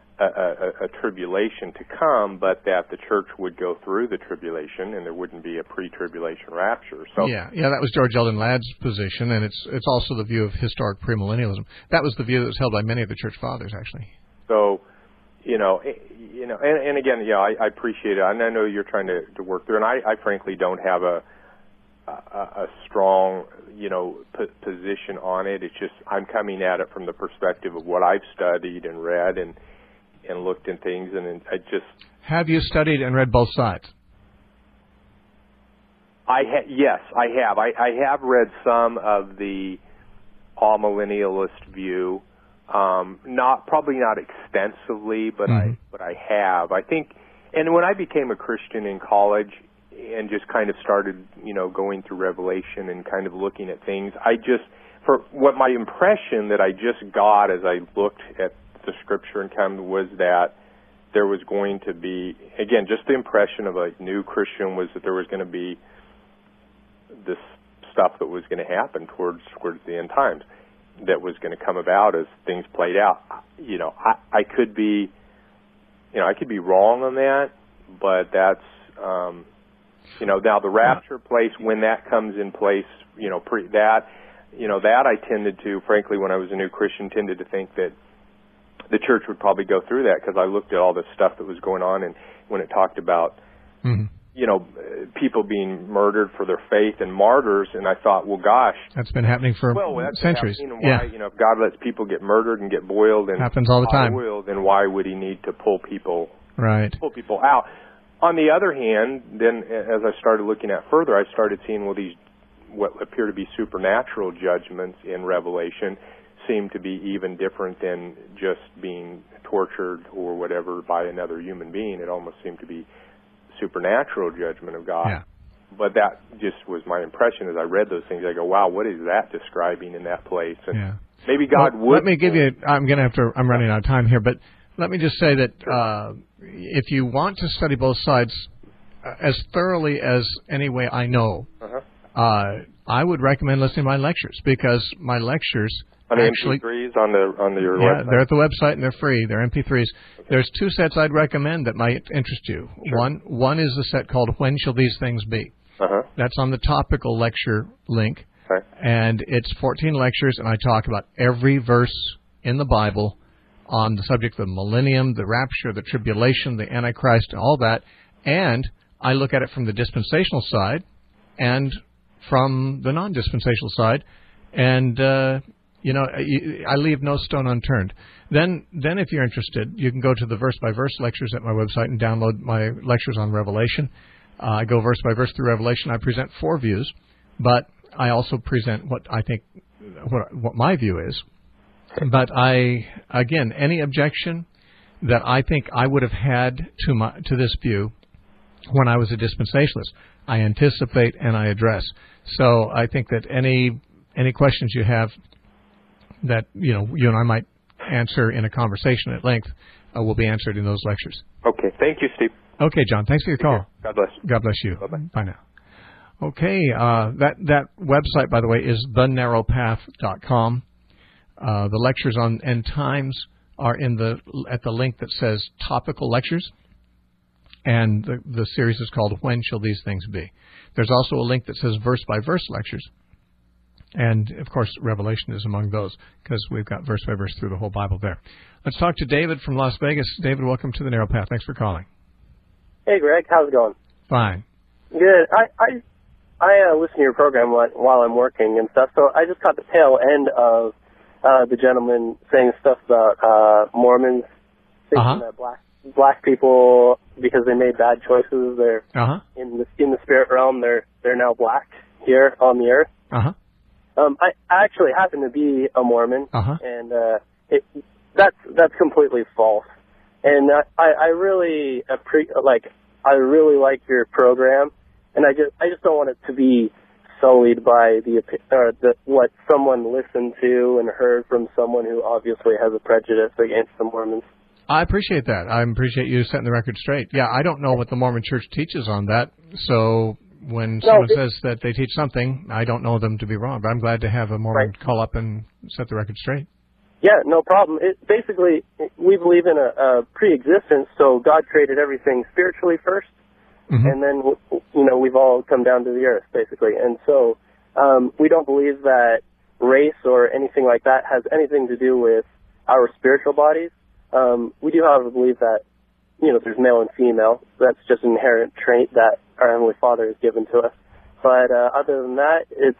Speaker 7: tribulation to come, but that the church would go through the tribulation and there wouldn't be a pre-tribulation rapture. So
Speaker 2: yeah, that was George Eldon Ladd's position, and it's also the view of historic premillennialism. That was the view that was held by many of the church fathers, actually.
Speaker 7: So, and again, I appreciate it, and I know you're trying to work through, and I frankly don't have a strong position on it. It's just I'm coming at it from the perspective of what I've studied and read and looked in things, and I just...
Speaker 2: Have you studied and read both sides?
Speaker 7: Yes, I have. I have read some of the all-millennialist view, probably not extensively, but I have. I think, and when I became a Christian in college and just kind of started, going through Revelation and kind of looking at things, for my impression that I just got as I looked at the Scripture and kind of was that there was going to be, again, just the impression of a new Christian was that there was going to be this stuff that was going to happen towards the end times that was going to come about as things played out. I could be, I could be wrong on that, but that's, now the rapture place, when that comes in place, that I tended to, frankly, when I was a new Christian, tended to think that the church would probably go through that because I looked at all the stuff that was going on, and when it talked about, people being murdered for their faith and martyrs, and I thought, well, gosh,
Speaker 2: that's been happening for centuries.
Speaker 7: Why, if God lets people get murdered and get boiled and
Speaker 2: happens all the time,
Speaker 7: then why would He need to pull people out? On the other hand, then as I started looking at further, I started seeing these what appear to be supernatural judgments in Revelation seem to be even different than just being tortured or whatever by another human being. It almost seemed to be supernatural judgment of God.
Speaker 2: Yeah.
Speaker 7: But that just was my impression as I read those things. I go, wow, what is that describing in that place? And maybe God would...
Speaker 2: Let me give you... I'm running out of time here, but let me just say that if you want to study both sides as thoroughly as any way I know, I would recommend listening to my lectures, because my lectures...
Speaker 7: On the MP3s on your website?
Speaker 2: They're at the website and they're free. They're MP3s. Okay. There's two sets I'd recommend that might interest you.
Speaker 7: Sure.
Speaker 2: One is the set called When Shall These Things Be? That's on the topical lecture link.
Speaker 7: Okay.
Speaker 2: And it's 14 lectures, and I talk about every verse in the Bible on the subject of the millennium, the rapture, the tribulation, the Antichrist, and all that. And I look at it from the dispensational side and from the non-dispensational side. And... I leave no stone unturned. Then if you're interested, you can go to the verse-by-verse lectures at my website and download my lectures on Revelation. I go verse by verse through Revelation. I present 4 views, but I also present what I think, what my view is. But any objection that I think I would have had to this view when I was a dispensationalist, I anticipate and I address. So I think that any questions you have that you and I might answer in a conversation at length will be answered in those lectures.
Speaker 7: Okay. Thank you, Steve.
Speaker 2: Okay, John. Thanks for your call.
Speaker 7: God bless.
Speaker 2: God bless you.
Speaker 7: Bye-bye.
Speaker 2: Bye now. Okay. That website, by the way, is thenarrowpath.com. The lectures on end times are at the link that says topical lectures, and the series is called When Shall These Things Be? There's also a link that says verse by verse lectures, and of course Revelation is among those because we've got verse by verse through the whole Bible there. Let's talk to David from Las Vegas. David, welcome to the Narrow Path. Thanks for calling.
Speaker 8: Hey, Greg, how's it going?
Speaker 2: Fine.
Speaker 8: Good. I listen to your program while I'm working and stuff, so I just caught the tail end of the gentleman saying stuff about Mormons thinking that black people, because they made bad choices, they're in the spirit realm, they're now black here on the earth. I actually happen to be a Mormon, and that's completely false. And I really I really like your program, and I just don't want it to be sullied by what someone listened to and heard from someone who obviously has a prejudice against the Mormons.
Speaker 2: I appreciate that. I appreciate you setting the record straight. Yeah, I don't know what the Mormon Church teaches on that, so when someone says that they teach something, I don't know them to be wrong, but I'm glad to have a Mormon call up and set the record straight.
Speaker 8: Yeah, no problem. Basically, we believe in a pre-existence, so God created everything spiritually first, and then, we've all come down to the earth, basically. And so we don't believe that race or anything like that has anything to do with our spiritual bodies. We do, however, believe that, there's male and female. That's just an inherent trait that our Heavenly Father has given to us. But other than that, it's,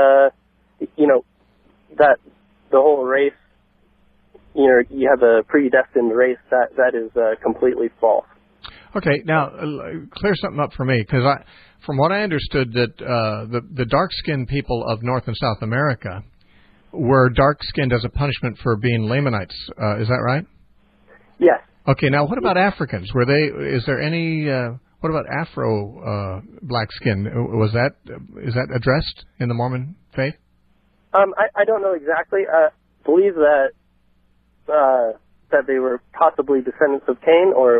Speaker 8: that the whole race, you have a predestined race, that is completely false.
Speaker 2: Okay, now clear something up for me, because from what I understood, that the dark-skinned people of North and South America were dark-skinned as a punishment for being Lamanites. Is that right?
Speaker 8: Yes.
Speaker 2: Okay, now what about Africans? Were they? Is there any? What about Afro black skin? Is that addressed in the Mormon faith?
Speaker 8: I don't know exactly. Believe that they were possibly descendants of Cain, or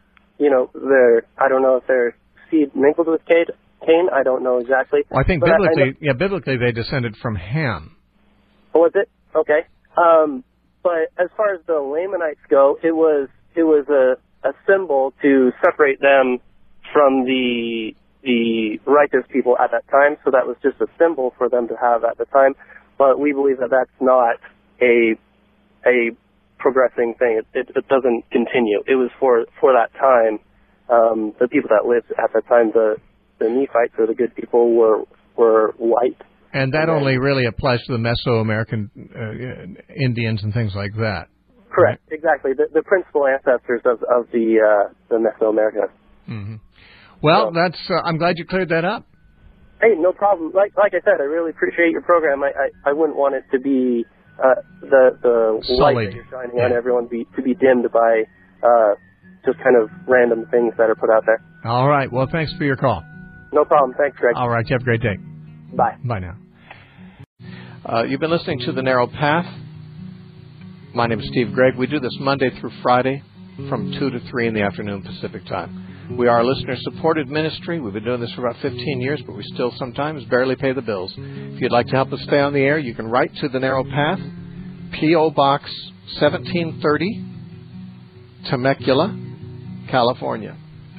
Speaker 8: I don't know if their seed mingled with Cain. I don't know exactly.
Speaker 2: Well, I think biblically they descended from Ham.
Speaker 8: Was it? Okay. But as far as the Lamanites go, it was a symbol to separate them from the righteous people at that time. So that was just a symbol for them to have at the time. But we believe that that's not a progressing thing. It doesn't continue. It was for that time. The people that lived at that time, the Nephites or the good people, were white.
Speaker 2: And that only really applies to the Mesoamerican Indians and things like that.
Speaker 8: Correct, right? Exactly. The principal ancestors of the Mesoamerica. Mm-hmm.
Speaker 2: Well, that's. I'm glad you cleared that up.
Speaker 8: Hey, no problem. Like I said, I really appreciate your program. I wouldn't want it to be the light that you're shining on everyone to be dimmed by just kind of random things that are put out there.
Speaker 2: All right. Well, thanks for your call.
Speaker 8: No problem. Thanks, Greg.
Speaker 2: All right. You have a great day.
Speaker 8: Bye.
Speaker 2: Bye now. You've been listening to The Narrow Path. My name is Steve Gregg. We do this Monday through Friday from 2 to 3 in the afternoon Pacific time. We are a listener-supported ministry. We've been doing this for about 15 years, but we still sometimes barely pay the bills. If you'd like to help us stay on the air, you can write to The Narrow Path, P.O. Box 1730, Temecula, California,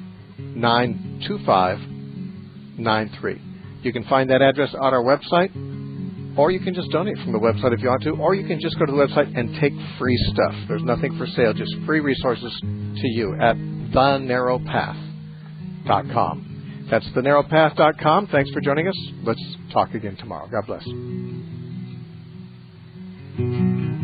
Speaker 2: 92593. You can find that address on our website, or you can just donate from the website if you want to, or you can just go to the website and take free stuff. There's nothing for sale, just free resources to you at thenarrowpath.com. That's thenarrowpath.com. Thanks for joining us. Let's talk again tomorrow. God bless.